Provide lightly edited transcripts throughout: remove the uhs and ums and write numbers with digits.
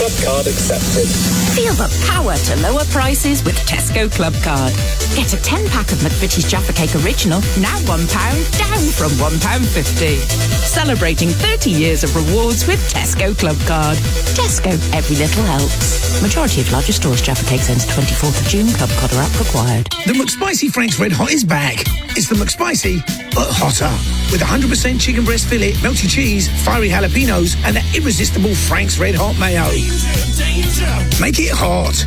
Club Card accepted. Feel the power to lower prices with Tesco Club Card. Get a 10-pack of McVitie's Jaffa Cake Original, now £1, down from £1.50. Celebrating 30 years of rewards with Tesco Club Card. Tesco, every little helps. Majority of larger stores, Jaffa Cakes ends 24th of June. Club Card or app required. The McSpicy Frank's Red Hot is back. It's the McSpicy, but hotter. With 100% chicken breast fillet, melty cheese, fiery jalapenos, and that irresistible Frank's Red Hot mayo. Make it hot.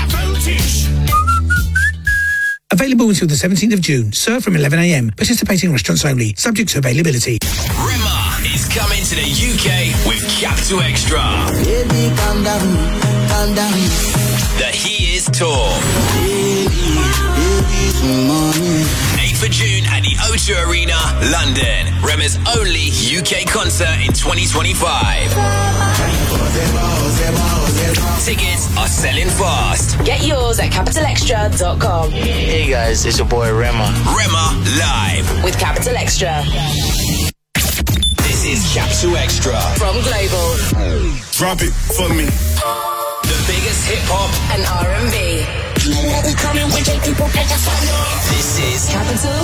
Available until the 17th of June. Served from 11 a.m. Participating restaurants only. Subject to availability. Rema is coming to the UK with Capital Extra. Baby, calm down, calm down. The He Is Tour. Baby, 8th of June at the O2 Arena, London. Rema's only UK concert in 2025. Tickets are selling fast. Get yours at capitalextra.com. Hey guys, it's your boy Rema. Rema live with Capital Extra. This is Capital Extra from Global. Drop it for me. The biggest hip hop and R&B. This is Capital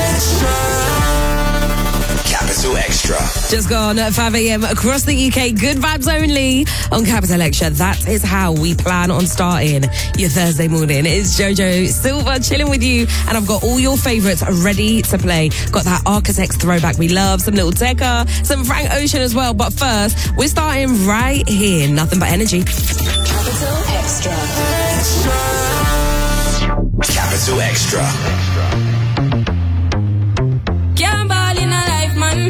Extra. Just gone at 5 a.m. across the UK. Good vibes only on Capital Extra. That is how we plan on starting your Thursday morning. It's Jojo Silva chilling with you, and I've got all your favourites ready to play. Got that Architects throwback we love, some Little Tekka, some Frank Ocean as well. But first, we're starting right here. Nothing but energy. Capital Extra. Capital Extra. Can't ball in a life, man.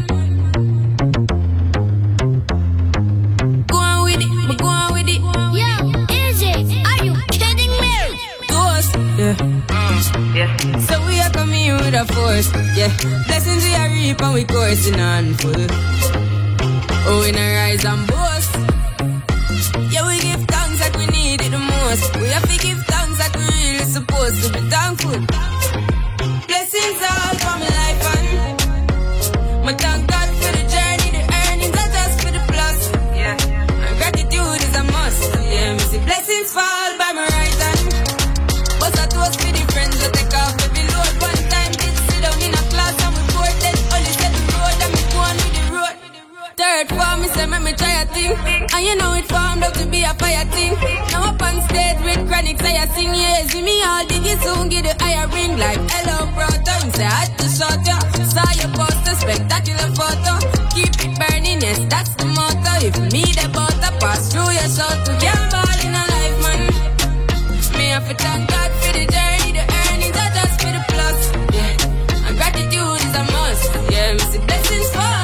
Go on with it, but go on with it. Yo, is it? Are you kidding me? Ghost, yeah. So we are coming here with a force, yeah. Blessings we are reap and we coursing on full. Oh, we not rise and boast. Yeah, we give thanks like we need it the most. We have to give thanks like we really supposed to be thankful. Blessings all for my life and my thank God for the journey, the earnings are just for the plus. Yeah, and gratitude is a must. Yeah, me see blessings fall by my right hand. But I toast for the friends that take off every load. One time did sit down in a class and we poured then only said the road and me go on with the road. Third form, me say me try a thing, and you know it formed up to be a fire thing. Now up on stage with chronic, say I sing, yeah, see me all dig it soon, get the higher ring like hello, brother. You say I had to shot ya, saw your poster, spectacular photo. Keep it burning, yes, that's the motto. If me the butter pass through your soul to can't ball in a life, man. Me have to thank God for the journey, the earnings are just for the plus. Yeah, and gratitude is a must. Yeah, me see blessings fall.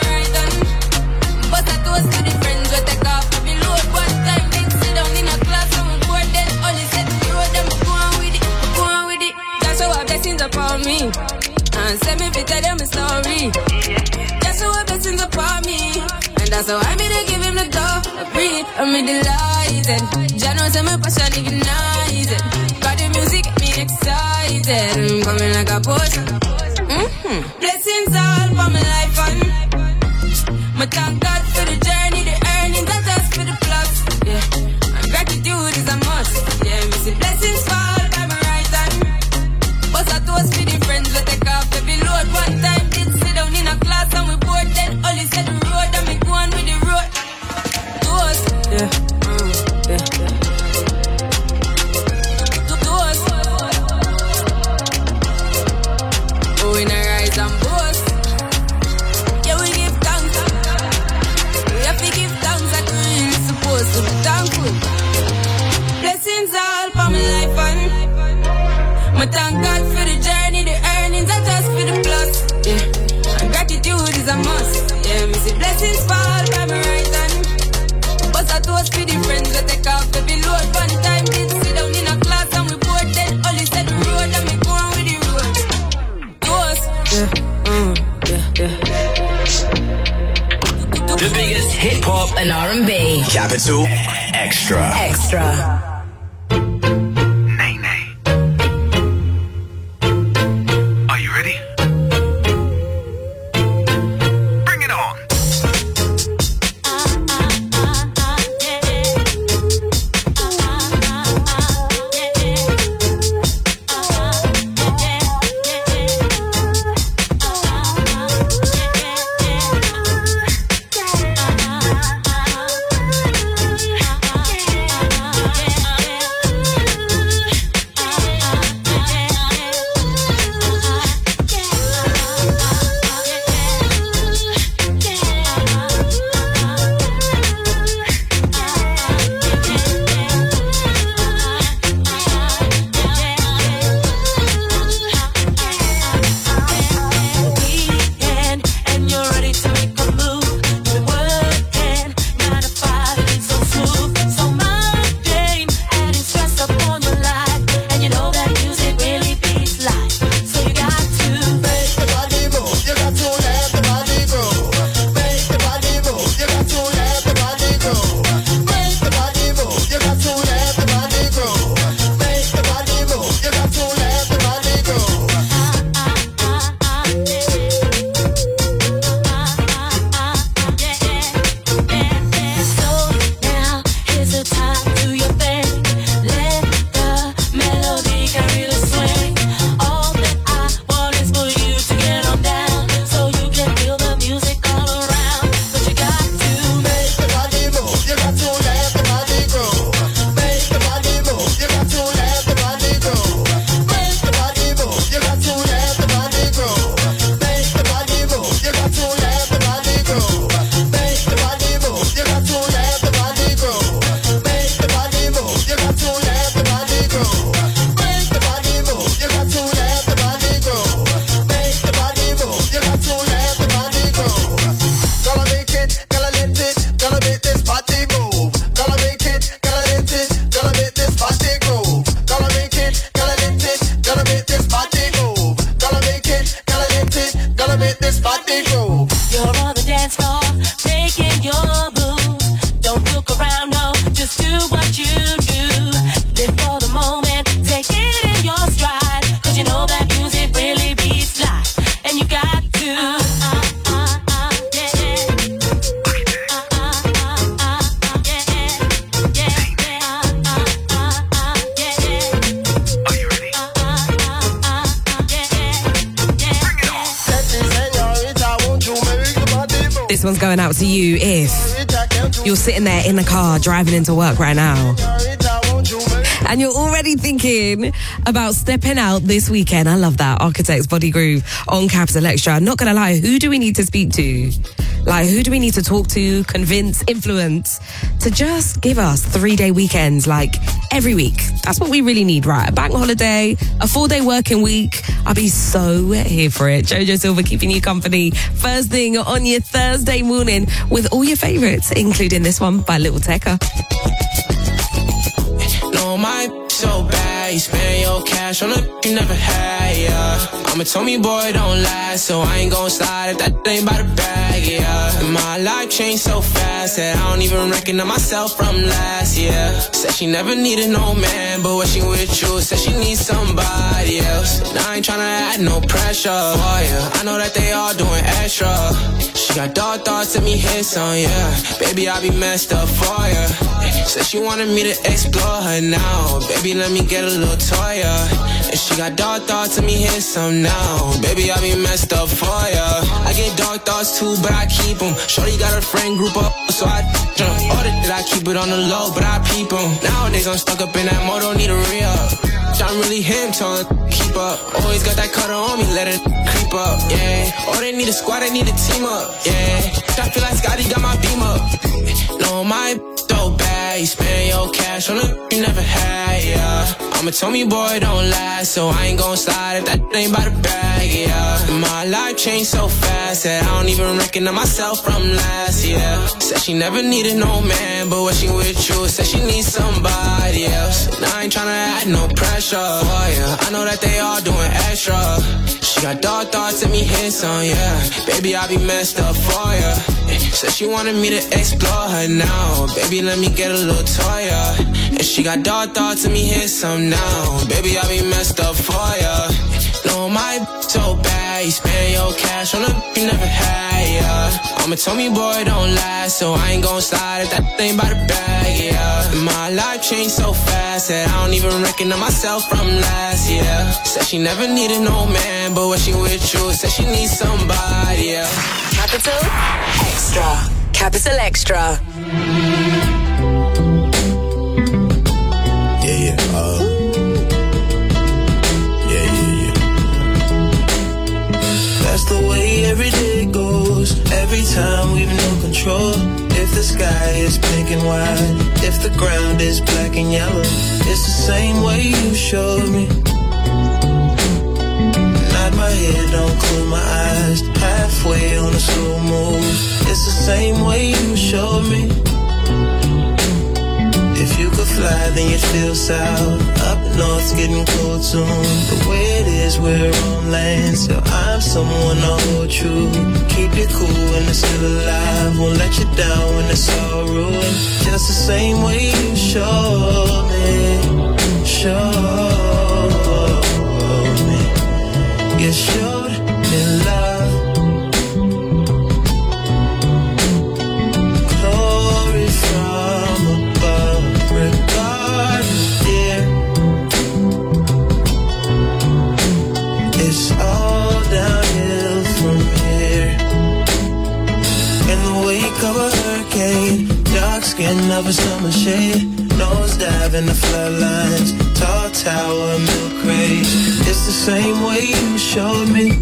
To the friends we take off every load. One time they sit down in a class and we board then only said the road and go on with it, go on with it. That's how our blessings upon me, and send me to tell them a story. That's how our blessings upon me, and that's how I made to give him the door. I breathe, I'm delighted. Jah knows I'm a passion ignited. Got the music get me excited. I'm coming like a potion. Blessings all for my life and my thank God for the journey, the earnings are just for the plus. Yeah, and gratitude is a must. Yeah, me see blessings fall by my right hand. But I toast for the friends we take off every load. One time did sit down in a class and we board then only said the road and me go on with the road. Toast, yeah, Toast. Oh, in a rise and boast. Yeah, we give thanks. We give thanks like we really supposed to be thankful. Blessings all for my life and my thank God for the journey, the earnings are just for the plus. Yeah, and gratitude is a must. Yeah, me see blessings fall by my right hand. But I toast for the friends that take off every load. One time did sit down in a class and we board then only said the road and me go on with the road. Toast. the biggest hip hop and R&B. Capital Extra. Are you ready? Bring it on. look around, no, just do what you do. Live for the moment, take it in your stride, 'cause you know that music really beats life, and you got to. This one's going out to you if you're sitting there in the car driving into work right now and you're already thinking about stepping out this weekend. I love that. Architects Body Groove on Capital Extra. I'm not going to lie, who do we need to speak to? Like, who do we need to talk to, convince, influence to just give us 3-day weekends like every week? That's what we really need, right? A bank holiday, a 4-day working week. I'll be so here for it. Jojo Silva keeping you company first thing on your Thursday morning with all your favorites, including this one by Little Tekka. No, my so bad, you spend your cash on a you never had, yeah. I'm a Tommy boy, don't lie, so I ain't gon' slide if that ain't by the bag, yeah. My life changed so fast that I don't even recognize myself from last year. Said she never needed no man, but when she with you, said she needs somebody else. And I ain't tryna add no pressure, oh yeah. I know that they all doing extra. She got dark thoughts, let me hit some, yeah. Baby, I be messed up for ya. Said she wanted me to explore her now. Baby, let me get a little toy, yeah. And she got dark thoughts, let me hit some now. Baby, I be messed up for ya. I get dark thoughts too, but I keep them. Shorty got her friend group up, so I jump. All that I keep it on the low, but I peep them. Nowadays I'm stuck up in that mode, don't need a re-up. I'm really him, telling keep up. Always got that cutter on me, let it creep up, yeah. Oh, they need a squad, they need a team up, yeah. I feel like Scotty got my beam up. No, my so bad, you spend your cash on a you never had, yeah. I'm a Tommy boy, don't lie, so I ain't gon' slide if that ain't by the bag, yeah. My life changed so fast that I don't even recognize myself from last year. Said she never needed no man, but when she with you, said she needs somebody else. And I ain't tryna add no pressure, oh yeah. I know that they all doing extra. She got dark thoughts, let me hit some, yeah. Baby, I be messed up for ya. Said she wanted me to explore her now. Baby, let me get a little toy, yeah. And she got dark thoughts, let me hit some now. Baby, I be messed up for ya. No, my so bad, you spend your cash on a you never had, yeah. I'm a Tommy boy, don't lie, so I ain't gon' slide if that ain't by the bag, yeah. My life changed so fast that I don't even recognize myself from last year. Said she never needed no man, but when she with you, said she needs somebody else. Capital Extra. Capital Extra. Yeah. That's the way every day goes. Every time we've no control. If the sky is pink and white, if the ground is black and yellow, it's the same way you showed me. Nod my head, don't close my eyes. Halfway on a slow move. It's the same way you showed me. If you could fly, then you'd feel south. Up north's getting cold soon. The way it is, we're on land, so I'm someone to hold true. Keep you cool when it's still alive. Won't let you down when it's all ruined. Just the same way you showed me. You showed me love. Glory from above. Regard, dear. It's all downhill from here. In the wake of a hurricane, dark skin of a summer shade, nose dive in the floodlines, tall tower, milk crate. It's the same way you showed me.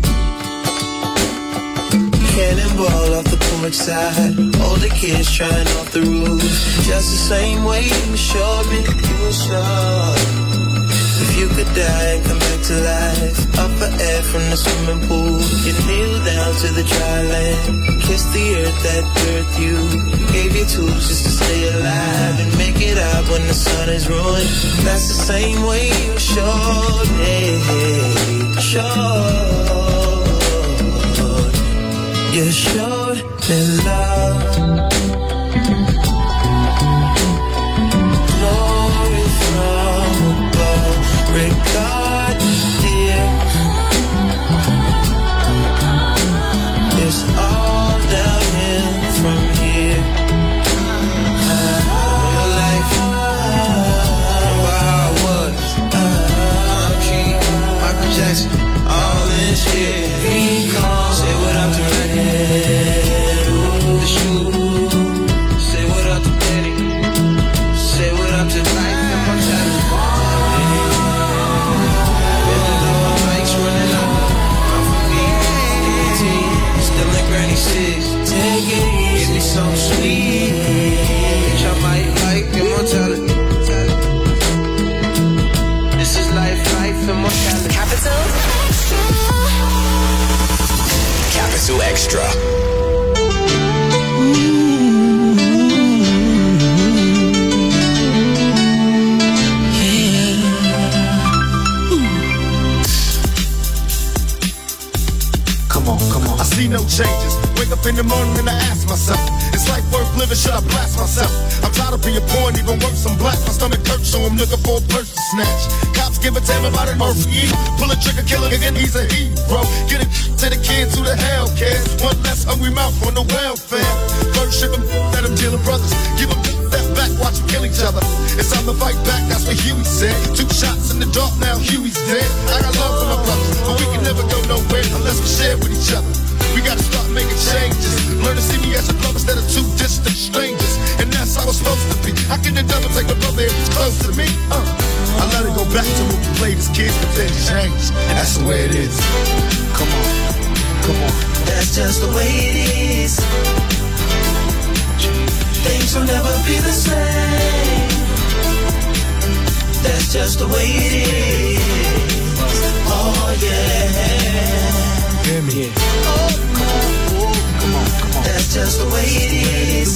Cannonball off the porch side, older kids trying off the roof. Just the same way you showed me. You showed. If you could die and come back to life, up for air from the swimming pool, you kneel down to the dry land, kiss the earth that birthed you, gave you tools just to stay alive and make it out when the sun is ruined. That's the same way you showed me. You showed me love. changes. Wake up in the morning and I ask myself, is life worth living? Should I blast myself? I'm tired of being poor and even worse, I'm black. My stomach hurts, so I'm looking for a purse to snatch. Cops give a damn about it, Murphy. Pull a trigger, kill a nigga, he's a hero. Get it to the kids who the hell cares. One less hungry mouth on the welfare. First ship them, let them deal brothers. Give them that back, watch them kill each other. It's time to fight back, that's what Huey said. 2 shots in the dark, now Huey's dead. I got love for my brothers, but we can never go nowhere unless we share with each other. We gotta start making changes. Learn to see me as a brother instead of 2 distant strangers. And that's how it's supposed to be. How can the devil take a brother if he's close to me? I let it go back to when we played as kids, but then changed. And that's the way it is. Come on, come on. That's just the way it is. Things will never be the same. That's just the way it is. Oh yeah. Hear me. Oh, come on. That's just the way it is.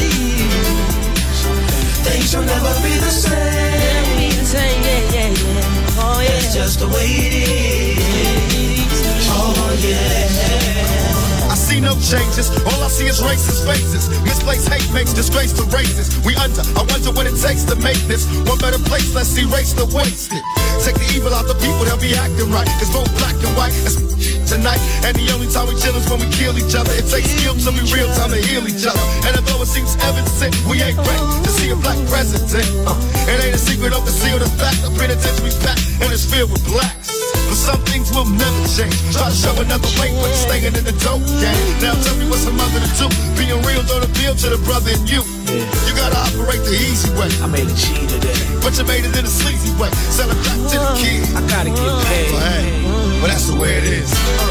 Things will never be the same. Yeah. Oh yeah. That's just the way it is. Oh yeah. I see no changes, all I see is racist faces. Misplaced hate makes disgrace to races. We I wonder what it takes to make this one better place. Let's erase the wasted. Take the evil out the people, they'll be acting right. It's both black and white, it's tonight. And the only time we chill is when we kill each other. It takes skill to be real time to heal each other. And although it seems evident, we ain't ready to see a black president. It ain't a secret, don't conceal the fact. The penitentiary's packed and it's filled with blacks. But some things will never change. Try to show another way, but staying in the dope game. Now tell me what's a mother to do. Being real don't appeal to the brother in you. You gotta operate the easy way. I made a G today, but you made it in a sleazy way. Sell it back to the kid. I gotta get paid. But that's the way it is.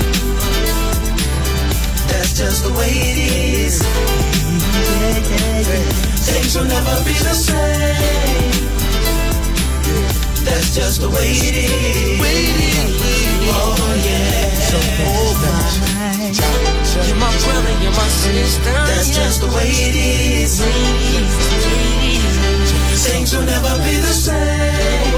That's just the way it is. Things will never be the same. That's just the way it is. Oh yeah. You're my brother, you're my sister. That's just the way it is. Things will never be the same.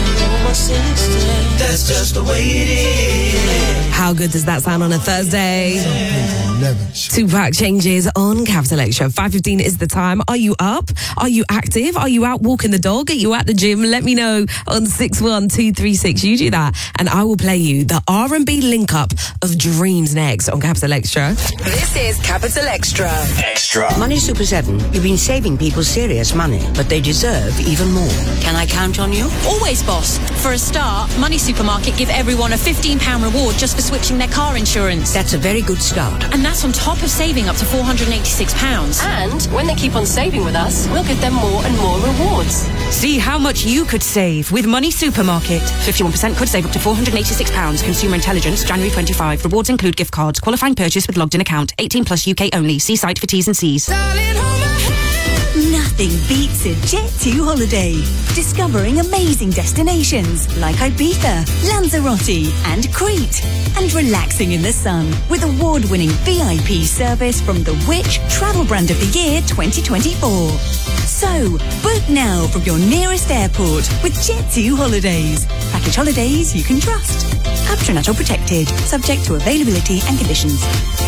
That's just the way it is. How good does that sound on a Thursday? 2-pack changes on Capital Extra. 5:15 is the time. Are you up? Are you active? Are you out walking the dog? Are you at the gym? Let me know on 61236. You do that, and I will play you the R&B link up of Dreams next on Capital Extra. This is Capital Extra. Extra. Money Super 7, you've been saving people serious money, but they deserve even more. Can I count on you? Always, boss. For a start, Money Supermarket give everyone a £15 reward just for switching their car insurance. That's a very good start. And that's on top of saving up to £486. And when they keep on saving with us, we'll give them more and more rewards. See how much you could save with Money Supermarket. 51% could save up to £486. Consumer Intelligence, January 25. Rewards include gift cards. Qualifying purchase with logged in account. 18 plus UK only. See site for T's and C's. Nothing beats a Jet2 holiday. Discovering amazing destinations like Ibiza, Lanzarote and Crete. And relaxing in the sun with award-winning VIP service from the Which Travel Brand of the Year 2024. So, book now from your nearest airport with Jet2 Holidays. Package holidays you can trust. Patronato protected. Subject to availability and conditions.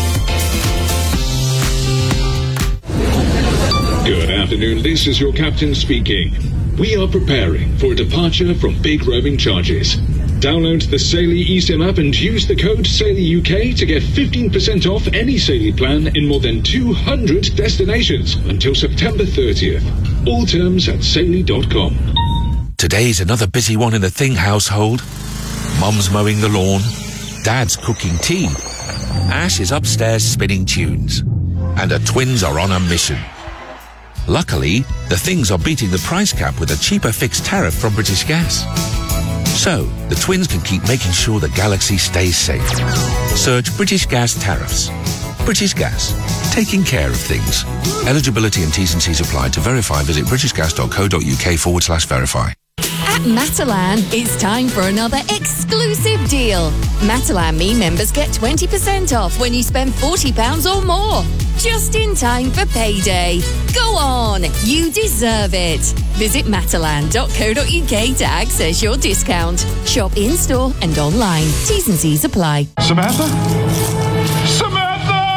Good afternoon, this is your captain speaking. We are preparing for a departure from big roaming charges. Download the Saily eSIM app and use the code SAILYUK to get 15% off any Saily plan in more than 200 destinations until September 30th. All terms at Saily.com. Today's another busy one in the Thing household. Mum's mowing the lawn, Dad's cooking tea, Ash is upstairs spinning tunes, and the twins are on a mission. Luckily, the Things are beating the price cap with a cheaper fixed tariff from British Gas. So, the twins can keep making sure the galaxy stays safe. Search British Gas tariffs. British Gas, taking care of things. Eligibility and T's and C's apply. To verify, visit britishgas.co.uk/verify. At Matalan, it's time for another exclusive deal. Matalan Me members get 20% off when you spend £40 or more. Just in time for payday. Go on, you deserve it. Visit matalan.co.uk to access your discount. Shop in-store and online. T's and C's apply. Samantha? Samantha!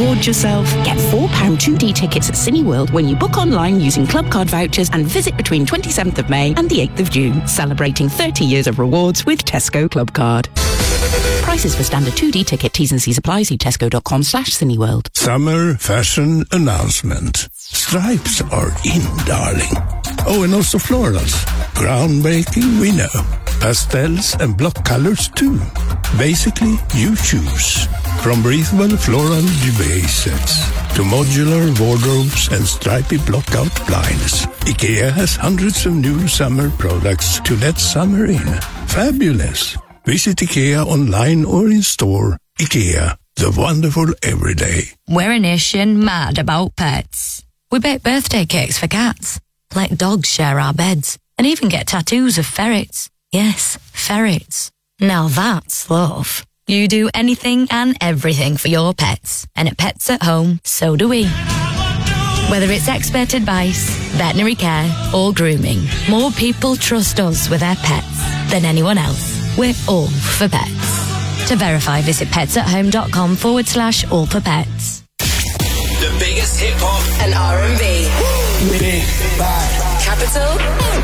Reward yourself. Get £4 2D tickets at Cineworld when you book online using Club Card vouchers and visit between 27th of May and the 8th of June, celebrating 30 years of rewards with Tesco Club Card. Prices for standard 2D ticket, T's and C's apply. See tesco.com/Cineworld. Summer fashion announcement. Stripes are in, darling. Oh, and also florals. Groundbreaking, we know. Pastels and block colors too. Basically, you choose. From breathable floral duvet sets to modular wardrobes and stripy block-out blinds, IKEA has hundreds of new summer products to let summer in. Fabulous. Visit IKEA online or in store. IKEA, the wonderful everyday. We're a nation mad about pets. We bake birthday cakes for cats, let dogs share our beds, and even get tattoos of ferrets. Yes, ferrets. Now that's love. You do anything and everything for your pets. And at Pets at Home, so do we. Whether it's expert advice, veterinary care, or grooming, more people trust us with their pets than anyone else. We're all for pets. To verify, visit petsathome.com/all for pets. The biggest hip hop and R&B. Big Bad. Capital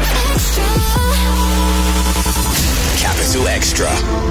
Extra.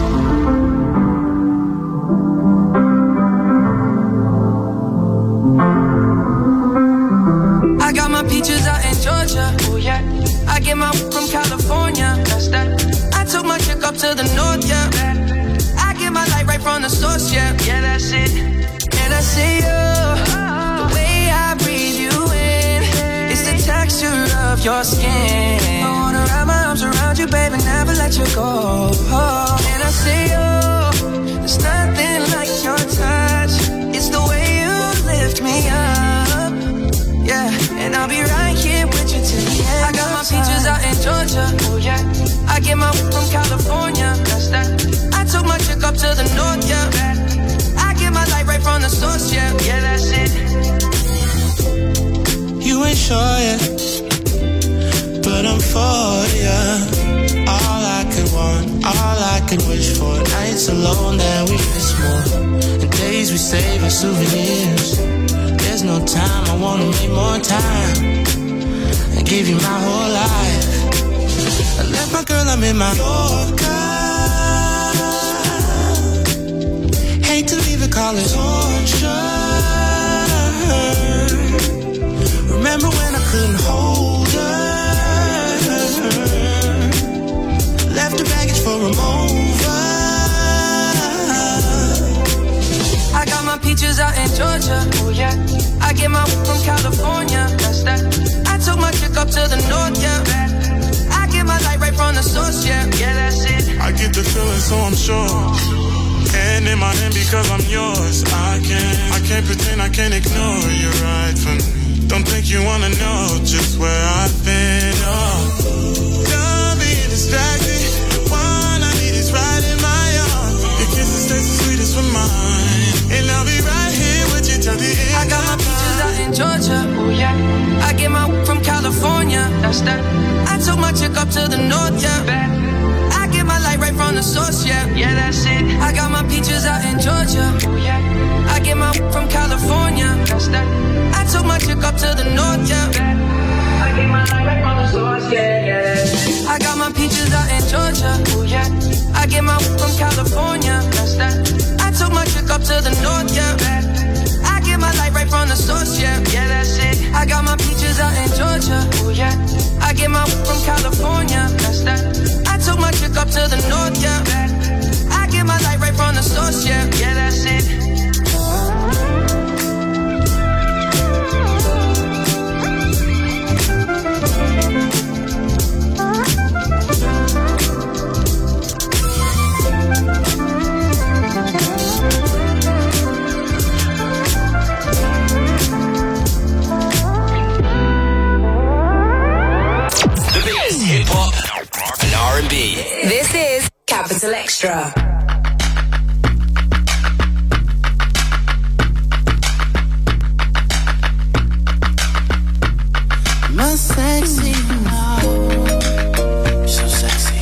I got my peaches out in Georgia. Oh yeah. I get my from California. That's that. I took my chick up to the north, yeah. I get my light right from the source, yeah. Yeah, that's it. And I see you. The way I breathe you in. It's the texture of your skin. I wanna wrap my arms around you, baby, never let you go. And I see you. There's nothing like your touch. It's the way you lift me up. Yeah, and I'll be right here with you till the end. I got my peaches out in Georgia. Oh yeah. I get my from California. That's that. I took my chick up to the north, yeah. I get my light right from the source, yeah. Yeah, that's it. You ain't sure yet, but I'm for ya. All I could want, all I could wish for. Nights alone that we miss more, and days we save as souvenirs. There's no time, I wanna make more time and give you my whole life. I left my girl, I'm in my Yorker. Hate to leave it, call it torture. Remember when I couldn't hold her? Left the baggage for a mover. I got my peaches out in Georgia. Oh yeah. I get my from California. That's that. I took my chick up to the north, yeah. I get my light right from the source, yeah. Yeah, that's it. I get the feeling, so I'm sure. Hand in my hand because I'm yours. I can't pretend, I can't ignore you right from me. Don't think you wanna know just where I've been. Oh, don't be distracted. The one I need is right in my arms. Your kisses taste the sweetest for mine, and I'll be right here with you till the end. I got my peaches out in Georgia. Oh yeah. I get my from California. That's that. I took my chick up to the north, yeah. I get my light right from the source, yeah. Yeah, that's it. I got my peaches out in Georgia. Oh yeah. I get my from California. That's that. I took my chick up to the north, yeah. I get my light right from the source, yeah, yeah. I got my peaches out in Georgia. Oh yeah. I get my from California. That's that. I took my chick up to the north, yeah. I get my light right from the source, yeah. Yeah, that's it. I got my peaches out in Georgia. Oh yeah. I get my from California. That's that. I took my chick up to the north, yeah. I get my light right from the source, yeah. Yeah, that's it. The biggest hip hop and R&B. This is Capital Extra. My sexy, so sexy.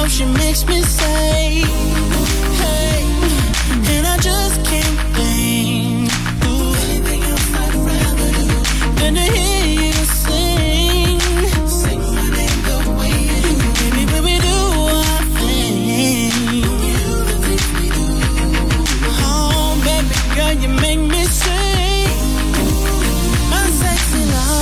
love, she makes me say, hey, and I just can't think. Anything else I'd rather do than to hear you sing. Sing my name the way you do. Baby, when we do our thing. Oh, baby girl, you make me sing. My sexy love.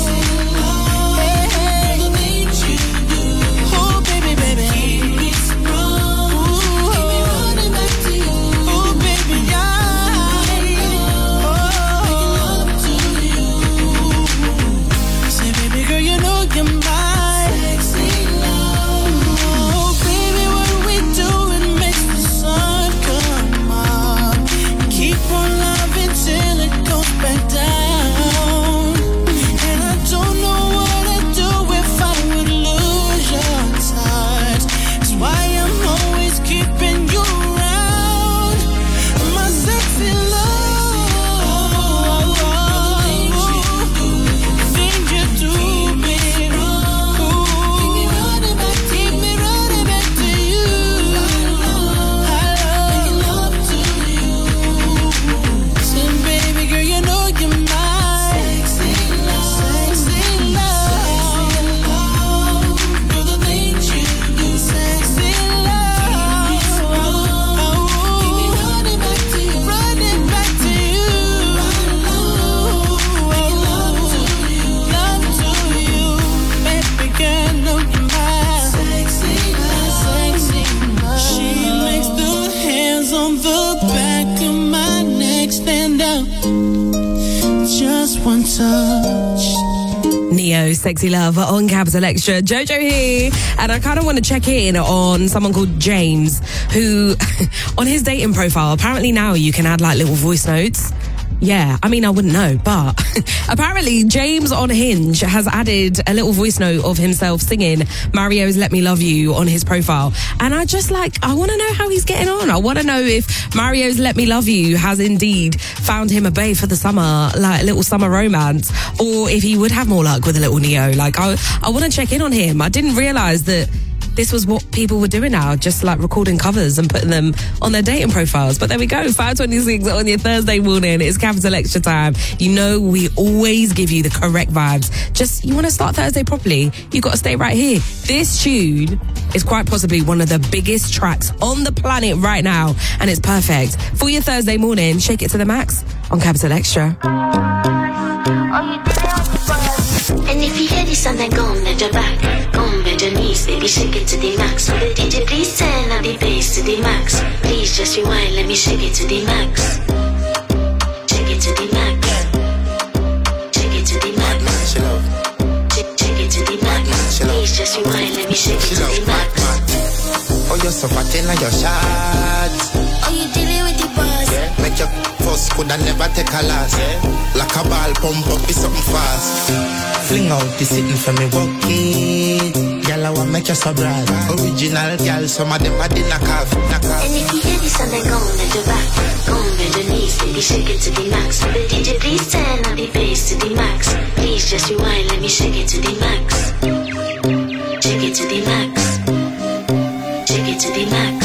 Neo, Sexy Love on Capital Extra. Jojo here, and I kind of want to check in on someone called James, who on his dating profile, apparently now you can add like little voice notes. Yeah, I mean, I wouldn't know, but apparently James on Hinge has added a little voice note of himself singing Mario's Let Me Love You on his profile. And I want to know how he's getting on. I want to know if Mario's Let Me Love You has indeed found him a bae for the summer, like a little summer romance, or if he would have more luck with a little Neo. Like, I want to check in on him. I didn't realize that this was what people were doing now, just like recording covers and putting them on their dating profiles. But there we go, 5:26 on your Thursday morning. It's Capital Extra time. You know, we always give you the correct vibes. Just, you want to start Thursday properly, you got to stay right here. This tune is quite possibly one of the biggest tracks on the planet right now, and it's perfect for your Thursday morning. Shake it to the max on Capital Extra. And if you hear this and then go on your back, go on your knees, baby, shake it to the max. So the DJ, please turn up the bass to the max. Please just rewind, let me shake it to the max. Shake it to the max. Shake it to the max. Shake it to the max. Please just rewind, let me shake it to the max. Oh, you're so fat in your shots. Oh, you dealing with the boss? Yeah. Make your first could I never take a last. Yeah. Like a ball pump up, be something fast. Fling out the sitting for me, walk it. Girl, I want make you so bright. Original girl, some of them I did knock off. And if you hear this and then go on your back, go on your knees, baby, shake it to the max. So the DJ, please turn up the bass to the max. Please just rewind, let me shake it to the max. Shake it to the max. Shake it to the max.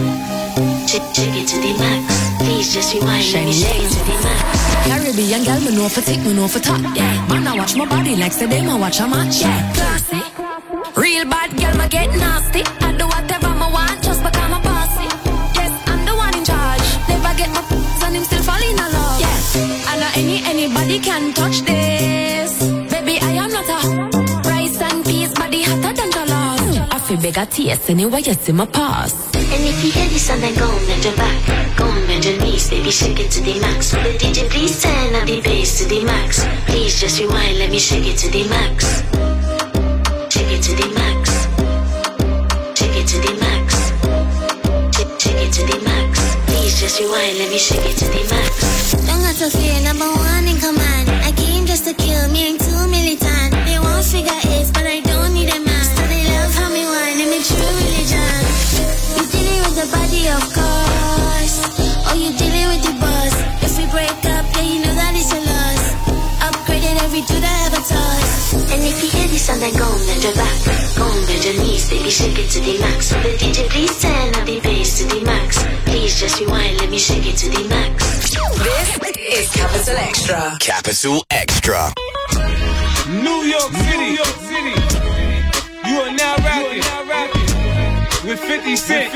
Shake it to the max. Please just rewind, let me shake it to the max. Caribbean girl, me know for tick, me know for top, yeah. Man, I watch my body like say them, I watch a match, yeah. Classy, real bad girl, me get nasty. I do whatever I want, just because I'm bossy. Yes, I'm the one in charge. Never get my and him still fall in love. Yes, and not anybody can touch this. Baby, I am not a rice and peas, body hotter than jollof. I feel bigger taste anyway, you see my pass. And if you hear this and then go on your back, go on your knees, baby, shake it to the max. So the DJ, please turn up the bass to the max. Please just rewind, let me shake it to the max. Shake it to the max. Shake it to the max. Shake it to the max. Please just rewind, let me shake it to the max. Don't got to fear, number one in command. I came just to kill, me ain't too militant. They won't figure it, but I don't need a man. So they love how me whine, and me true religion. You dealing with the body, of course. Oh, you dealing with the boss. If we break up, yeah, you know that it's a loss. Upgraded every dude I ever tossed. And if you hear this song, then go and bend your back. Go and bend your knees, baby, shake it to the max. So the DJ, please turn up the bass to the max. Please just rewind, let me shake it to the max. This is Capital Extra. Capital Extra. New York City. You are now rapping with 50 Cent.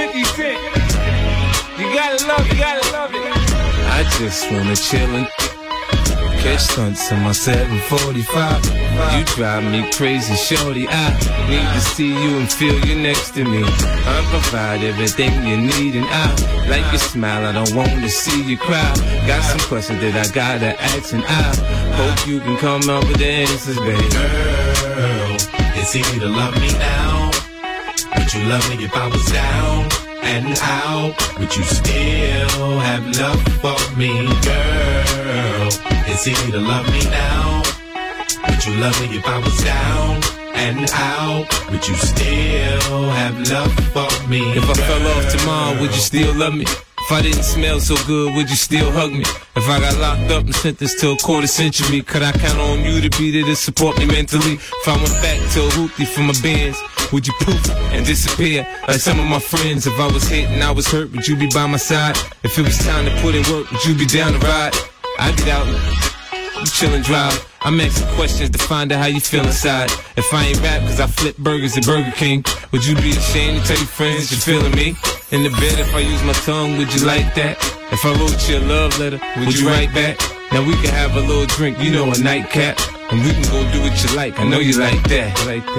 You gotta love it. I just wanna chill and catch stunts in my 745. You drive me crazy, shorty. I need to see you and feel you next to me. I provide everything you need, and I like your smile. I don't want to see you cry. Got some questions that I gotta ask, and I hope you can come up with the answers, baby. Girl, it's easy to love me now. Would you love me if I was down and out? Would you still have love for me, girl? It's easy to love me now. Would you love me if I was down and out? Would you still have love for me, If I fell off tomorrow, would you still love me? If I didn't smell so good, would you still hug me? If I got locked up and sentenced to a quarter century, could I count on you to be there to support me mentally? If I went back to a hoopty for my bands, would you poof and disappear like some of my friends? If I was hit and I was hurt, would you be by my side? If it was time to put in work, would you be down to ride? I get out, you chill and drive. I'm asking questions to find out how you feel inside. If I ain't rap cause I flip burgers at Burger King, would you be ashamed to tell your friends you're feeling me? In the bed, if I use my tongue, would you like that? If I wrote you a love letter, would you write back? Now we can have a little drink, you know, a nightcap, and we can go do what you like. I know you like that.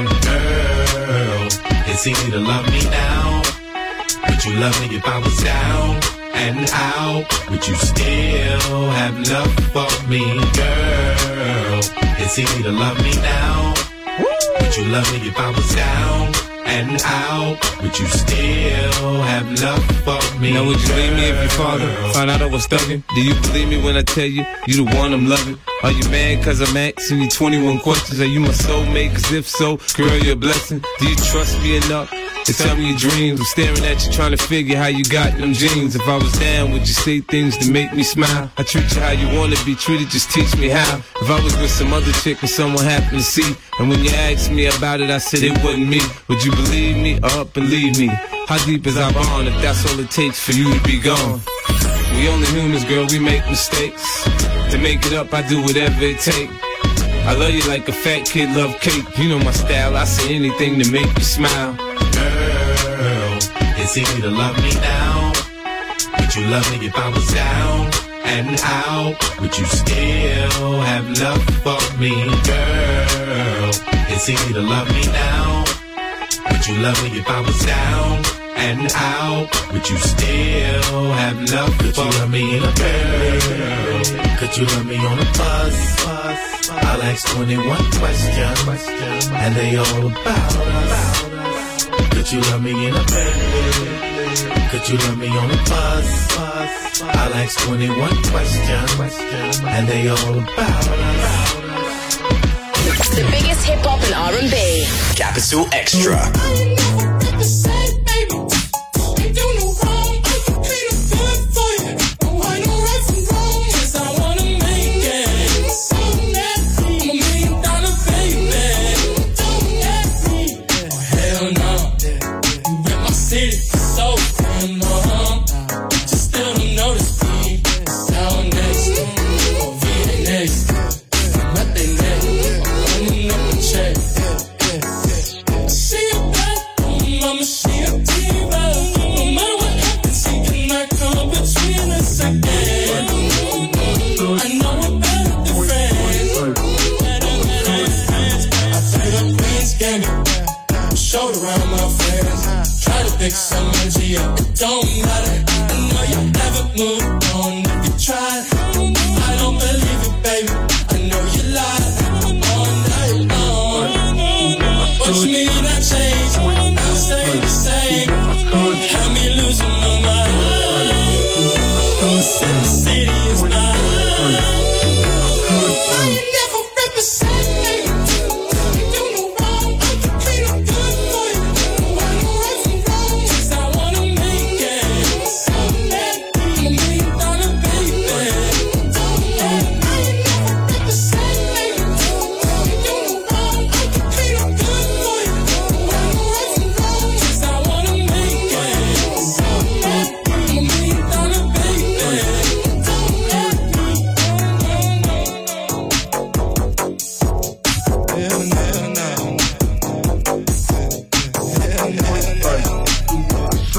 Girl, it's easy to love me now. Would you love me if I was down and out? Would you still have love for me, girl? It's easy to love me now. Would you love me if I was down and out? Would you still have love for me? Now would you leave me if your father found out I was thugging? Do you believe me when I tell you you the one I'm loving? Are you mad cause I'm asking you 21 questions? Are you my soulmate? Cause if so, girl, you're a blessing. Do you trust me enough to tell me your dreams? I'm staring at you trying to figure how you got them jeans. If I was down, would you say things to make me smile? I treat you how you wanna be treated, just teach me how. If I was with some other chick and someone happened to see, and when you asked me about it, I said it wasn't me, would you believe me or up and leave me? How deep is our bond if that's all it takes for you to be gone? We only humans, girl, we make mistakes. To make it up, I do whatever it takes. I love you like a fat kid love cake. You know my style, I say anything to make you smile. Girl, it's easy to love me now. Would you love me if I was down and out? Would you still have love for me, girl? It's easy to love me now. Would you love me if I was down and out? Would you still have love for me? Could you love me in a girl? Could you love me on a bus? I'll ask 21 questions, and they all about us. Could you love me in a bed? Could you love me on a bus? I'll ask 21 questions, and they all about us. The biggest hip hop and R&B. Capital Extra. Fix some energy up, it don't matter. I know you haven't moved on if you tried. I don't believe it, baby. I know you lied all night long. But you mean I changed? I stay the same. Had me losing my mind. The city is mine. Why you never represent me?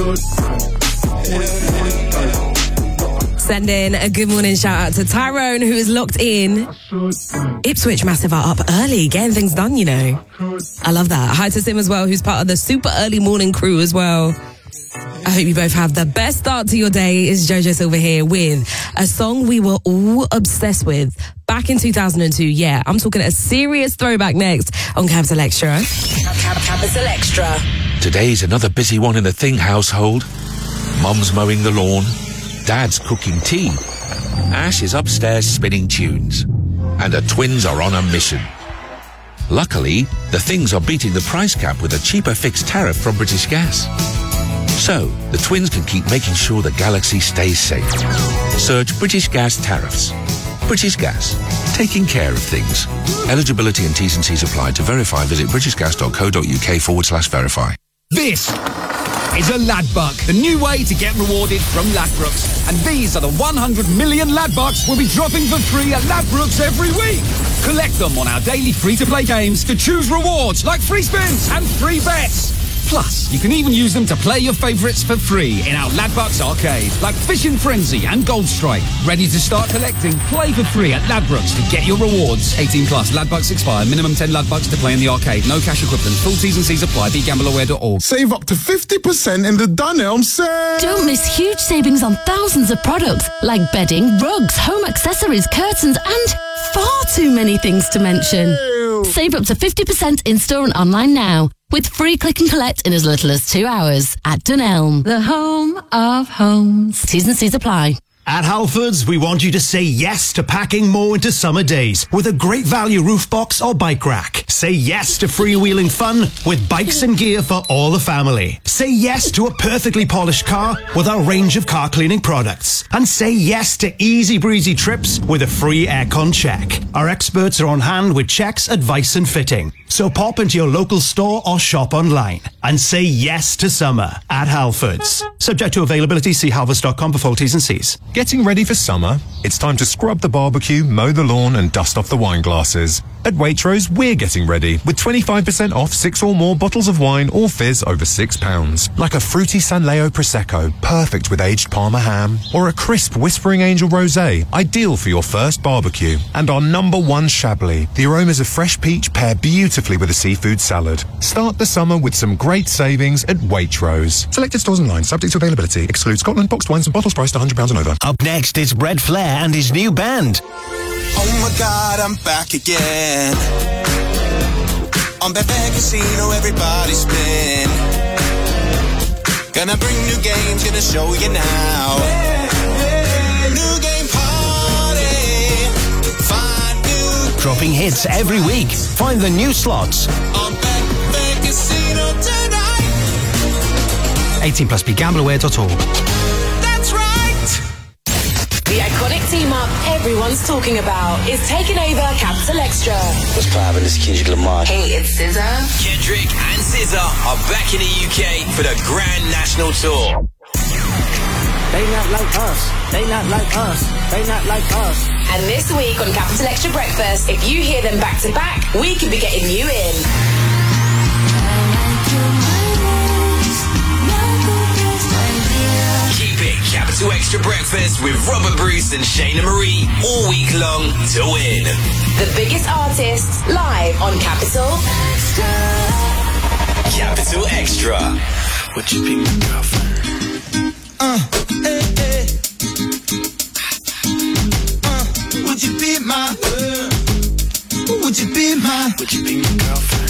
Send in a good morning shout out to Tyrone, who is locked in. Ipswich Massive are up early, getting things done, you know. I love that. Hi to Sim as well, who's part of the super early morning crew as well. I hope you both have the best start to your day. It's Jojo Silver here with a song we were all obsessed with back in 2002. Yeah, I'm talking a serious throwback next on Capital Extra. Capital Extra. Today's another busy one in the Thing household. Mum's mowing the lawn. Dad's cooking tea. Ash is upstairs spinning tunes. And the twins are on a mission. Luckily, the Things are beating the price cap with a cheaper fixed tariff from British Gas. So, the twins can keep making sure the galaxy stays safe. Search British Gas tariffs. British Gas. Taking care of things. Eligibility and T's and C's apply. To verify, visit britishgas.co.uk/verify. This is a Ladbuck, the new way to get rewarded from Ladbrokes. And these are the 100 million Ladbucks we'll be dropping for free at Ladbrokes every week. Collect them on our daily free-to-play games to choose rewards like free spins and free bets. Plus, you can even use them to play your favourites for free in our Ladbucks arcade, like Fishing Frenzy and Gold Strike. Ready to start collecting? Play for free at Ladbrokes to get your rewards. 18 plus. Ladbucks expire. Minimum 10 Ladbucks to play in the arcade. No cash equivalent. Full T's and C's apply. BeGambleAware.org. Save up to 50% in the Dunelm sale. Don't miss huge savings on thousands of products like bedding, rugs, home accessories, curtains, and far too many things to mention. Save up to 50% in store and online now, with free click and collect in as little as 2 hours at Dunelm, the home of homes. T's and C's apply. At Halfords, we want you to say yes to packing more into summer days with a great value roof box or bike rack. Say yes to freewheeling fun with bikes and gear for all the family. Say yes to a perfectly polished car with our range of car cleaning products. And say yes to easy breezy trips with a free aircon check. Our experts are on hand with checks, advice and fitting. So pop into your local store or shop online and say yes to summer at Halfords. Subject to availability, see halfords.com for full T's and C's. Getting ready for summer? It's time to scrub the barbecue, mow the lawn and dust off the wine glasses. At Waitrose, we're getting ready with 25% off 6 or more bottles of wine or fizz over £6. Like a fruity San Leo Prosecco, perfect with aged Parma ham. Or a crisp Whispering Angel Rosé, ideal for your first barbecue. And our #1 Chablis. The aromas of fresh peach pair beautifully with a seafood salad. Start the summer with some great savings at Waitrose. Selected stores online, subject to availability. Excludes Scotland, boxed wines and bottles priced £100 and over. Up next is Red Flair and his new band. Oh my God, I'm back again. On Betfair Casino, everybody spin. Gonna bring new games, gonna show you now. New game party. Find new. Dropping hits every week. Find the new slots. On Betfair Casino tonight. 18 plus. BeGambleAware.org. The iconic team-up everyone's talking about is taking over Capital Extra. What's poppin'? This is Kendrick Lamar. Hey, it's SZA. Kendrick and SZA are back in the UK for the Grand National Tour. They not like us. They not like us. They not like us. And this week on Capital Extra Breakfast, if you hear them back to back, we could be getting you in. Capital Extra Breakfast with Robert Bruce and Shayna Marie all week long to win. The biggest artists live on Capital Extra. Capital Extra. Would you be my girlfriend? Would you be my? Would you be my? Would you be my girlfriend?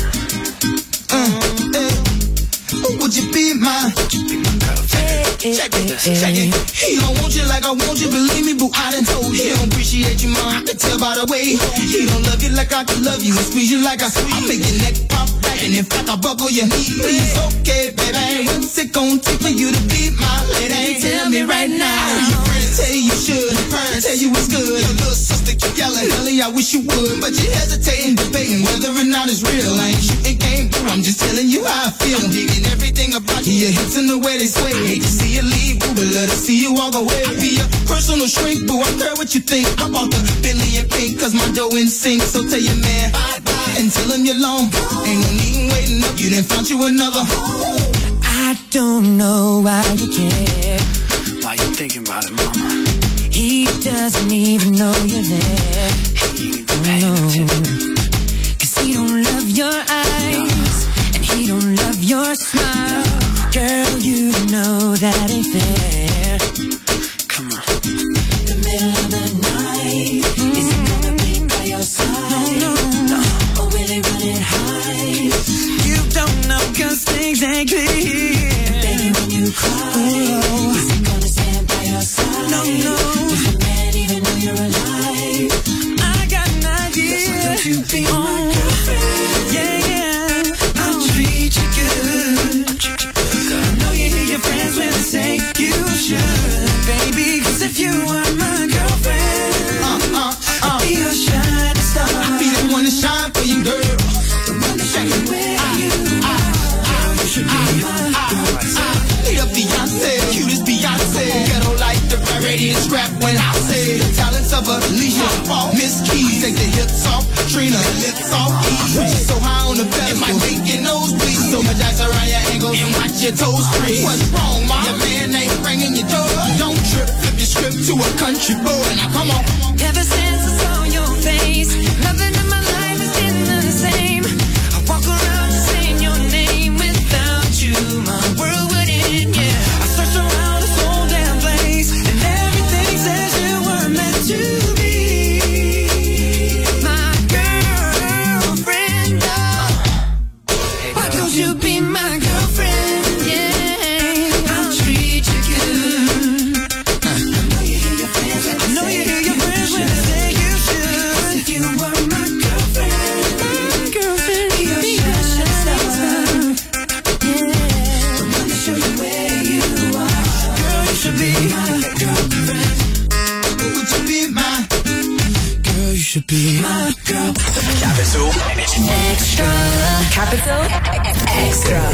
Would you be my? Would you be my girlfriend? Check it. He don't want you like I want you, believe me, boo, I done told you. He don't appreciate you, man, I can tell by the way. He don't love you like I can love you, and squeeze you like I make your neck pop back, and in fact I buckle your knee. Please, okay, baby, what's it gon' take for you to be my lady? Tell me right now. Your friends tell you should, parents tell you it's good. Your little sister keep yelling, Ellie, I wish you would, but you hesitating, debating whether or not it's real. I ain't shooting game, boo, I'm just telling you how I feel. I'm digging everything about you, your hips and the way they sway. Hate to see you leave, boo, but love to see you all the way. I be your personal shrink, boo, I care what you think. I bought the Bentley and pink, cause my dough in sync. So tell your man, bye-bye, and tell him you're long. Ain't no need waiting up, you done found you another. I don't know why you care. Why you thinking about it, mama? He doesn't even know you're there. He ain't paying attention. Cause he don't love your eyes, and he don't love your smile. Girl, you know that ain't fair. Come on. The middle of the night, is he gonna be by your side? No. Or will he run it high? You don't know cause things ain't clear. Baby, when you cry, is he gonna stand by your side? No. Does the man even know you're alive? I got an idea. So don't you be my girlfriend? Yeah. I'll treat you good. I know you hear your friends when they say you should, baby. Cause if you are my girlfriend, I'll be your shining star. I'll be the one to shine for you, girl. The one to show you where you are. Girl, you should be my girlfriend. Lead up Beyonce, cutest Beyonce. Ghetto like the radiant scrap when I say the talents of Alicia, Miss Keys, take the hips off, Trina, lips off, She's so high on the pedestal, it might make your nose bleed. So much ice around your ankles and watch your toes freeze. What's wrong, ma? Your man ain't ringing your door. Don't trip, flip your script to a country boy. Now come on. Ever since I saw your face, nothing in my life has been the same. I walk around just saying your name. Without you, my world would end, yeah. I searched around this whole damn place, and everything says you were meant to be my girlfriend. Why don't you be my girlfriend? Yeah, I'll treat you good. I know you hear your friends when they say you should. If you were my girlfriend, be your shining star. Yeah, the one to show you where you are. Girl, you should be my girlfriend. Would you be my girl? You should be my girl. Capital Extra. Capital Extra.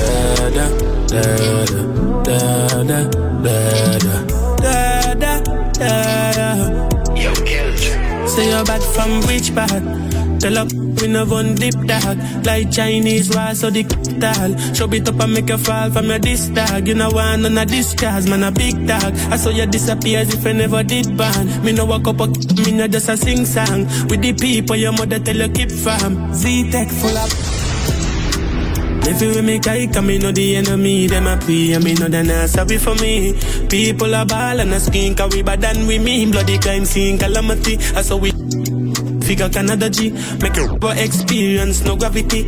Yo, Kelch. Say you're bad from which part? Tell up we no one dip dog. Like Chinese war so the tall. Show it up and make you fall from your disc dog. You know one on a discard, man a big dog. I saw you disappear as if I never did ban. Me no walk up me no just a sing song. With the people your mother tell you keep farm. Z-Tech full up. If you with me kike, me know the enemy, them a pay, and me know they not sorry for me. People are ball and a skin, cause we bad than we mean. Bloody crime scene, calamity, I saw we figure Canada G, make a experience, no gravity.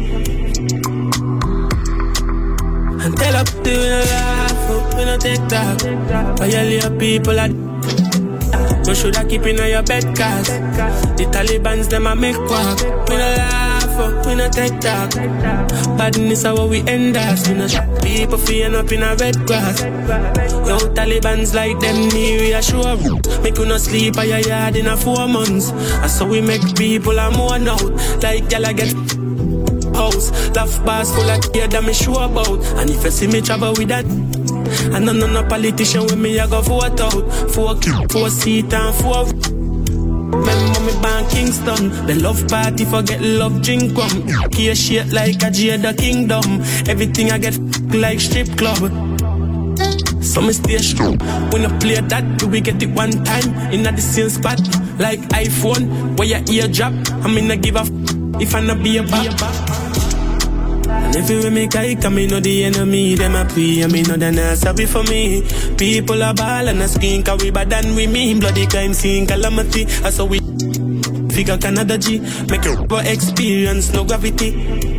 And tell up to we no laugh, we no take talk. Violate people are you shoulda keep in your bed, cause the Talibans, them a make walk. We no laugh, we no take talk. Badness how we end us. We no shot people feeling up in a red grass. Yo, Talibans like them need reassure. Make you no sleep at your yard in a 4 months. And so we make people a mourn out. Like y'all get house. Laugh bars full of gear that me sure about. And if you see me travel with that, and no politician with me, I go vote out. 4 seat and 4. Remember me born Kingston. The love party forget love drink rum. Gear shit like a Jada Kingdom. Everything I get like strip club. So me stay strong. We no play that, we get it one time in the same spot. Like iPhone, where your ear drop. I mean I give a if I not be a bop. And if you with me kike, me know the enemy, them a pay, and me know they not sorry for me. People are ball and a skin, cause we bad than we mean. Bloody crime scene, calamity, I saw we figure Canada G, make a experience, no gravity.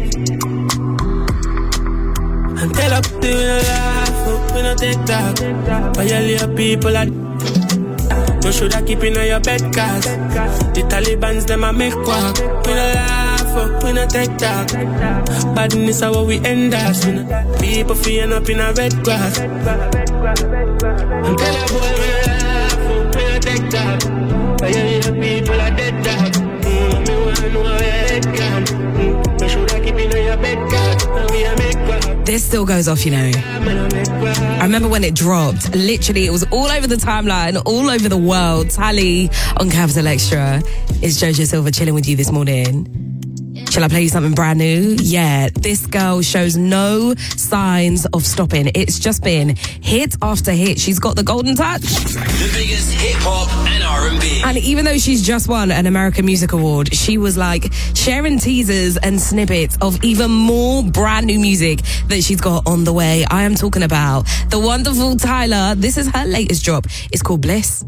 And tell up to we no laugh, we no take talk. Violate people are you shoulda keep in your bed, cause the Talibans, them a make walk. We no laugh, we no take talk. Badness how we end us. People feeling up in a red grass. And tell a boy we no laugh, we no take talk. Violate people are dead dog. Me wanna know where your head gone. You shoulda keep in your bed, cause we a make walk. This still goes off, you know. I remember when it dropped. Literally, it was all over the timeline, all over the world. Tally on Capital Extra. It's Jojo Silva chilling with you this morning. Shall I play you something brand new? Yeah, this girl shows no signs of stopping. It's just been hit after hit. She's got the golden touch. The biggest hip-hop and R&B. And even though she's just won an American Music Award, she was like sharing teasers and snippets of even more brand new music that she's got on the way. I am talking about the wonderful Tyler. This is her latest drop. It's called Bliss.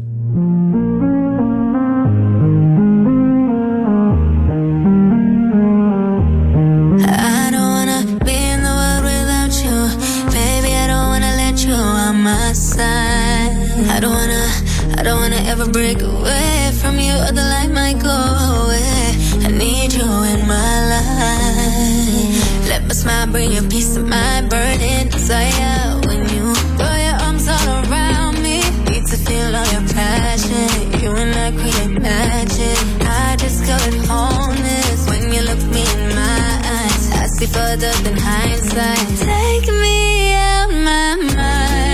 I don't wanna be in the world without you. Baby, I don't wanna let you on my side. I don't wanna ever break away from you, or the light might go away. I need you in my life. Let my smile bring you peace of mind, burning desire. When you throw your arms all around me, need to feel all your passion. You and I create magic. I discovered wholeness when you look me in my eyes. I see further than hindsight. Take me out my mind.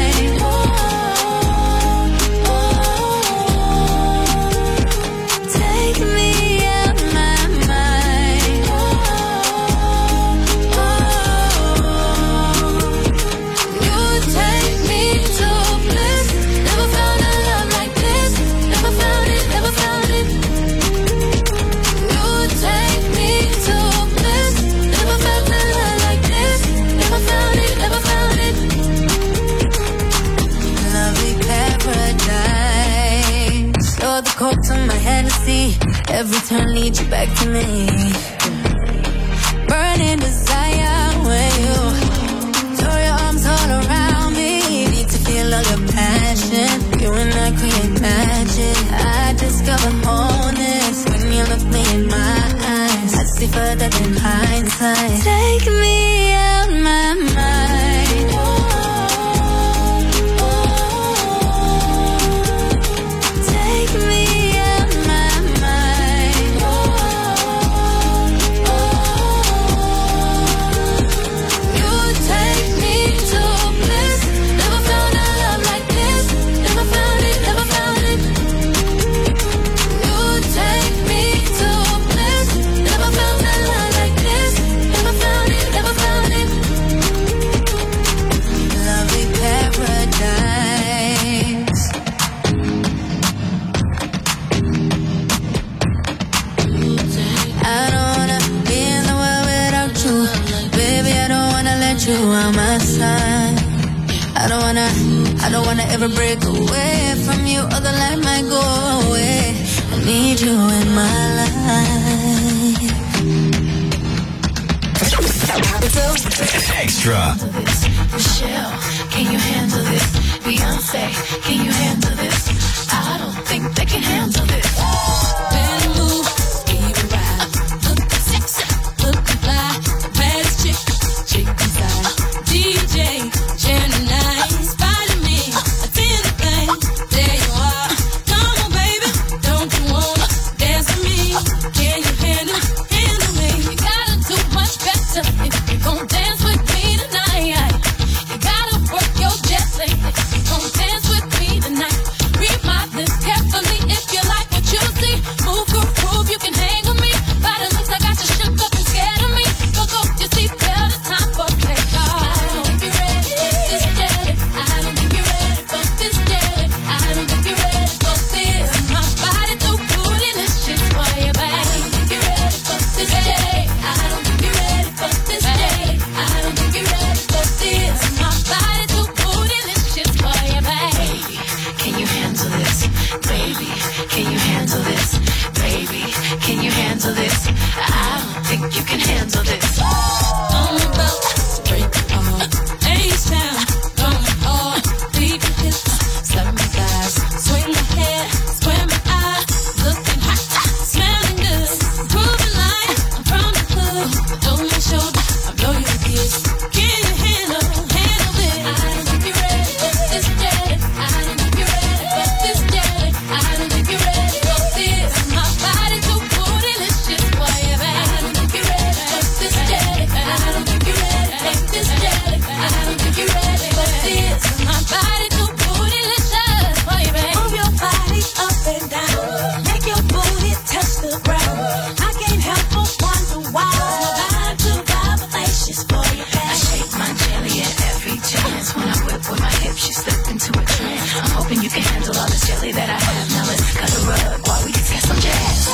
Coke to my Hennessy, every turn leads you back to me. Burning desire when you throw your arms all around me. Need to feel all your passion. You and I create magic. I discover wholeness when you look me in my eyes. I see further than hindsight. Take me out my mind. You on my side. I don't wanna ever break away from you, or the light might go away. I need you in my life. Extra. Michelle, can you handle this? Beyonce, can you handle this? I don't think they can handle this. Better move, even ride. Look sexy, look fly. Baddest chick inside. DJ, Gemini, spotted me. I did the thing, there you are. Come on, baby, don't you wanna dance with me? Can you handle me? You gotta do much better if you gon' dance with me tonight. You gotta work your jet lately. Molly that I have. Now let's cut a rug while we discuss some jazz.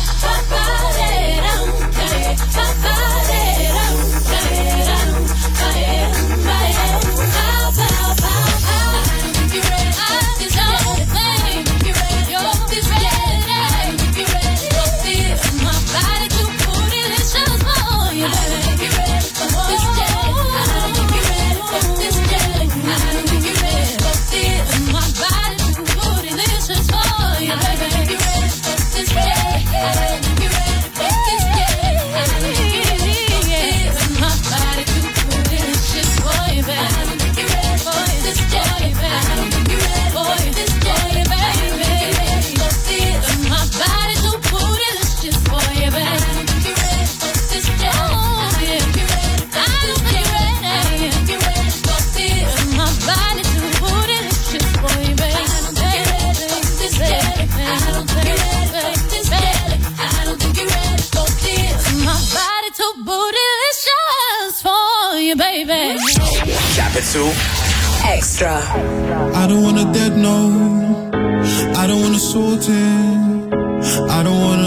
Capital Extra. I don't want a dead note. I don't want to sort it. I don't want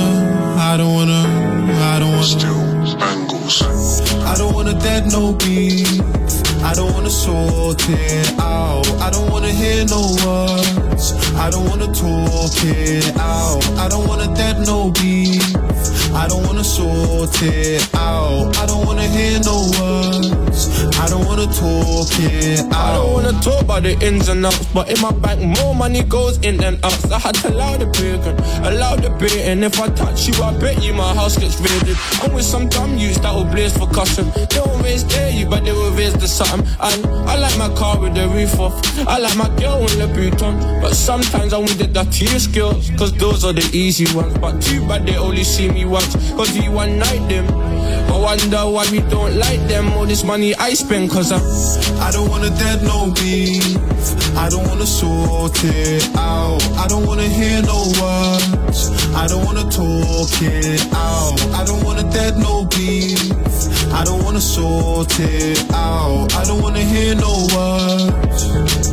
still angles. I don't want a dead no beef. I don't want to sort it out. I don't want to hear no words. I don't want to talk it out. I don't want a dead no beef. I don't want to sort it out. I don't want to hear no words. I don't want to talk it out. I don't want to talk about the ins and outs, but in my bank more money goes in than out. I had to allow the bacon, allow the bait, and if I touch you, I bet you my house gets raided. I'm with some dumb youths that will blaze for custom. They won't raise dare you, but they will raise the something. And I like my car with the roof off. I like my girl with the boot on. But sometimes I want the dirtiest girls, cause those are the easy ones. But too bad they only see me once, cause we one night them. I wonder why we don't like them. All this money I spend, cause I don't want a dead no beef. I don't want to sort it out. I don't want to hear no words. I don't want to talk it out. I don't want a dead no beef. I don't want to sort it out. I don't want to hear no words.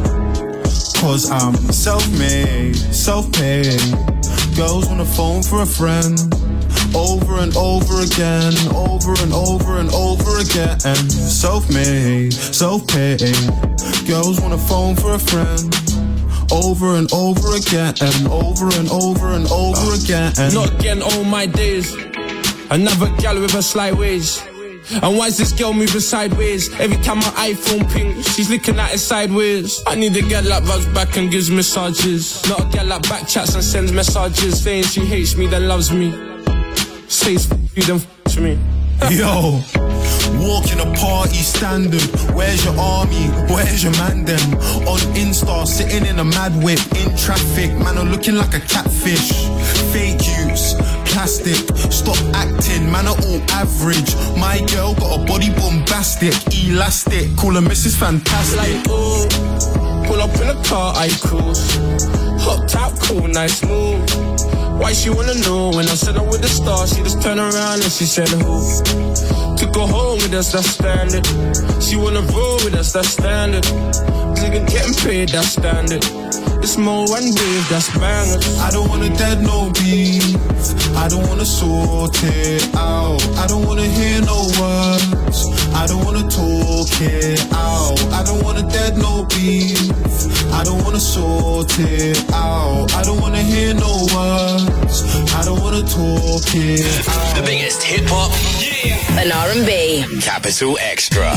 Cause I'm self-made, self-paid. Girls on the phone for a friend. Over and over again, over and over and over again. Self-made, self-paid. Girls want a phone for a friend. Over and over again, and over and over and over again. Not again all my days. Another gal with a slight waist. And why's this girl moving sideways? Every time my iPhone ping, she's looking at it sideways. I need a girl that rubs back and gives massages. Not a girl that back chats and sends messages saying she hates me then loves me. Says you then f*** me. Yo, walk in a party standard. Where's your army? Where's your man them? On Insta, sitting in a mad whip in traffic. Man, I'm looking like a catfish. Fake use, plastic. Stop acting, man, are all average. My girl got a body bombastic, elastic. Call her Mrs. Fantastic. Like, oh, pull up in a car, I cruise. Hopped out, cool, nice move. Why she wanna know? When I said I'm with the star, she just turned around and she said who? Took her home with us, that's standard. She wanna roll with us, that's standard. Nigga getting paid, that's standard. It's more one wave, that's bangers. I don't wanna dead no beef. I don't wanna sort it out. I don't wanna hear no words. I don't wanna talk it out. I don't wanna dead no beef. I don't wanna sort it out. I don't wanna hear no words. I don't wanna talk it out. The biggest hip hop, yeah, and R&B. Capital Extra.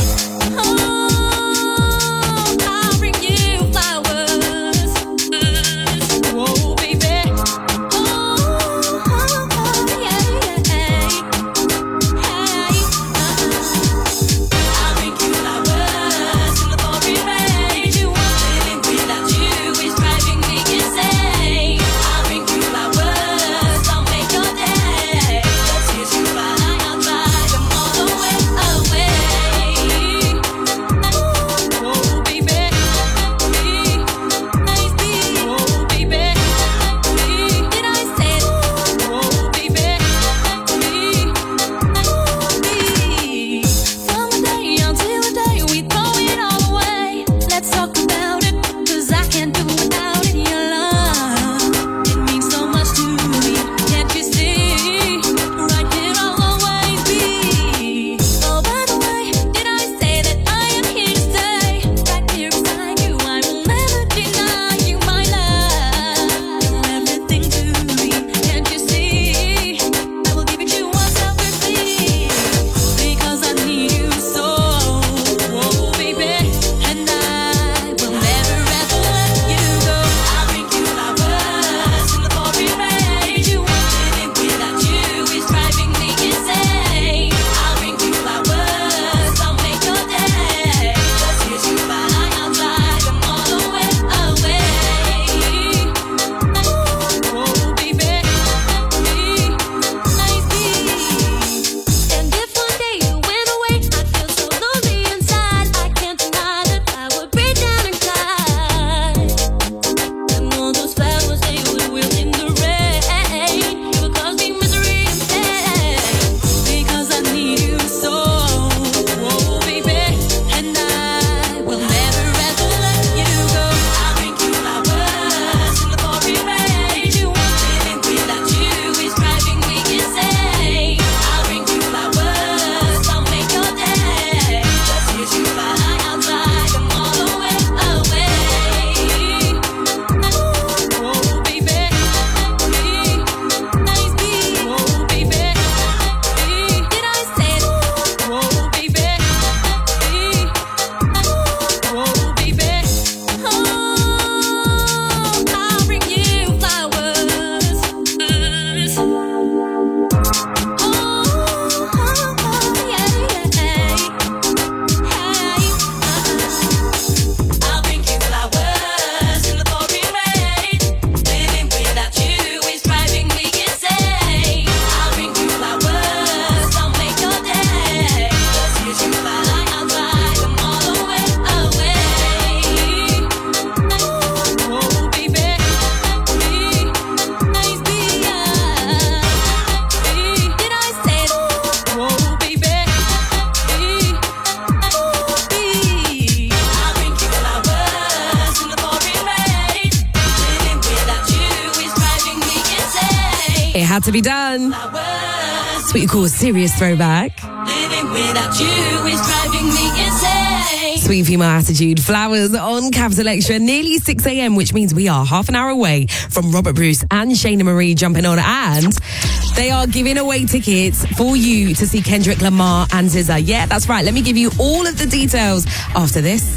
Had to Be Done. That's what you call a serious throwback. Living without you is driving me insane. Sweet Female Attitude, Flowers on Capital Extra, nearly 6 a.m, which means we are half an hour away from Robert Bruce and Shayna Marie jumping on, and they are giving away tickets for you to see Kendrick Lamar and SZA. Yeah, that's right. Let me give you all of the details after this.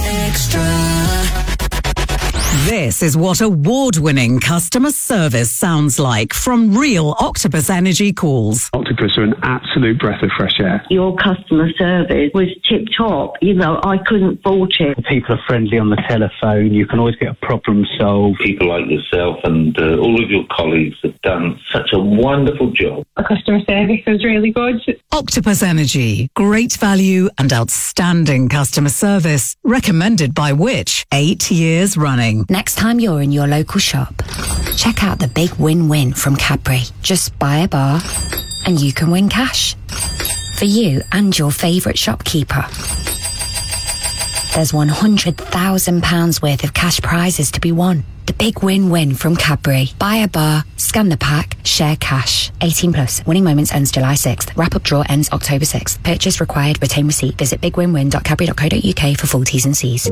This is what award-winning customer service sounds like from real Octopus Energy calls. Octopus are an absolute breath of fresh air. Your customer service was tip-top. You know, I couldn't fault it. People are friendly on the telephone. You can always get a problem solved. People like yourself and all of your colleagues have done such a wonderful job. The customer service was really good. Octopus Energy. Great value and outstanding customer service. Recommended by Which? 8 years running. Next time you're in your local shop, check out the big win-win from Cadbury. Just buy a bar and you can win cash for you and your favourite shopkeeper. There's £100,000 worth of cash prizes to be won. The big win-win from Cadbury. Buy a bar, scan the pack, share cash. 18 plus. Winning moments ends July 6th. Wrap-up draw ends October 6th. Purchase required. Retain receipt. Visit bigwinwin.cadbury.co.uk for full T's and C's.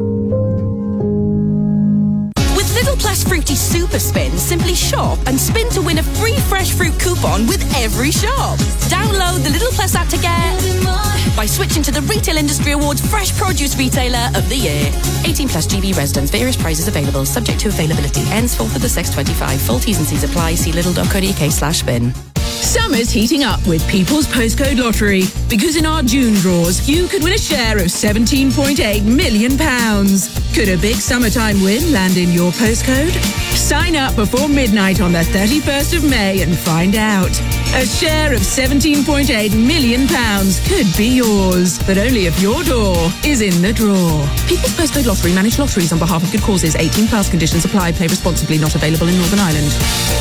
Little Plus Fruity Super Spin, simply shop and spin to win a free fresh fruit coupon with every shop. Download the Little Plus app to get by switching to the Retail Industry Awards Fresh Produce Retailer of the Year. 18 plus GB residents, various prizes available, subject to availability. Ends 4th of the 6/25. Full T's and C's apply. See lidl.co.uk/spin. Summer's heating up with People's Postcode Lottery, because in our June draws, you could win a share of £17.8 million. Could a big summertime win land in your postcode? Sign up before midnight on the 31st of May and find out. A share of £17.8 million could be yours, but only if your door is in the draw. People's Postcode Lottery, managed lotteries on behalf of good causes. 18 plus conditions apply. Play responsibly. Not available in Northern Ireland.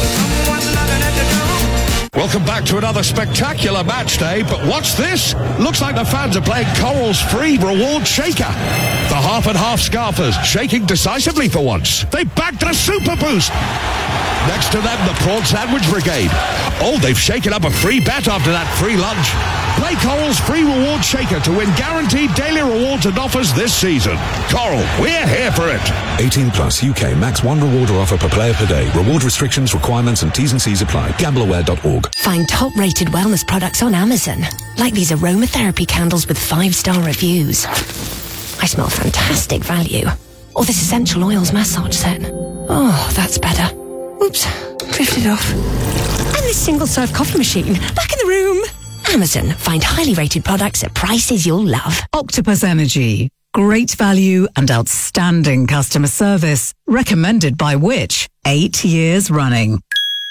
Welcome back to another spectacular match day, but what's this? Looks like the fans are playing Coral's free reward shaker. The half and half scarfers shaking decisively for once. They backed a super boost. Next to them, the Prawn Sandwich Brigade. Oh, they've shaken up a free bet after that free lunch. Play Coral's free reward shaker to win guaranteed daily rewards and offers this season. Coral, we're here for it. 18 plus UK max one reward or offer per player per day. Reward restrictions, requirements and T's and C's apply. Gambleaware.org. Find top-rated wellness products on Amazon, like these aromatherapy candles with 5-star reviews. I smell fantastic value. Or this essential oils massage set. Oh, that's better. Oops, drifted off. And this single-serve coffee machine, back in the room. Amazon, find highly rated products at prices you'll love. Octopus Energy. Great value and outstanding customer service. Recommended by Which? 8 years running.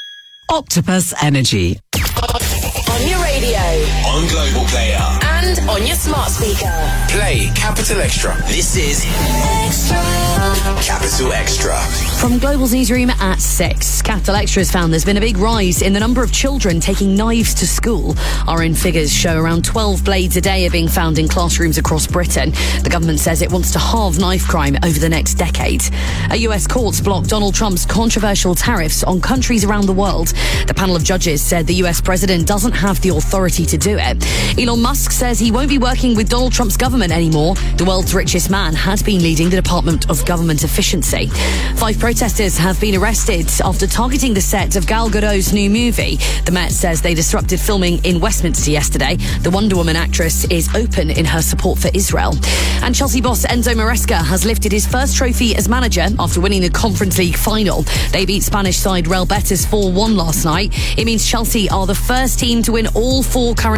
Octopus Energy. On your radio. On Global Player. And on your smart speaker. Play Capital Extra. This is Extra. Capital Extra. From Global's newsroom at 6, Capital Extra has found there's been a big rise in the number of children taking knives to school. Our own figures show around 12 blades a day are being found in classrooms across Britain. The government says it wants to halve knife crime over the next decade. A US court's blocked Donald Trump's controversial tariffs on countries around the world. The panel of judges said the US president doesn't have the authority to do it. Elon Musk says he won't be working with Donald Trump's government anymore. The world's richest man had been leading the Department of Government Efficiency. 5 protesters have been arrested after targeting the set of Gal Gadot's new movie. The Met says they disrupted filming in Westminster yesterday. The Wonder Woman actress is open in her support for Israel. And Chelsea boss Enzo Maresca has lifted his first trophy as manager after winning the Conference League final. They beat Spanish side Real Betis 4-1 last night. It means Chelsea are the first team to win all 4 current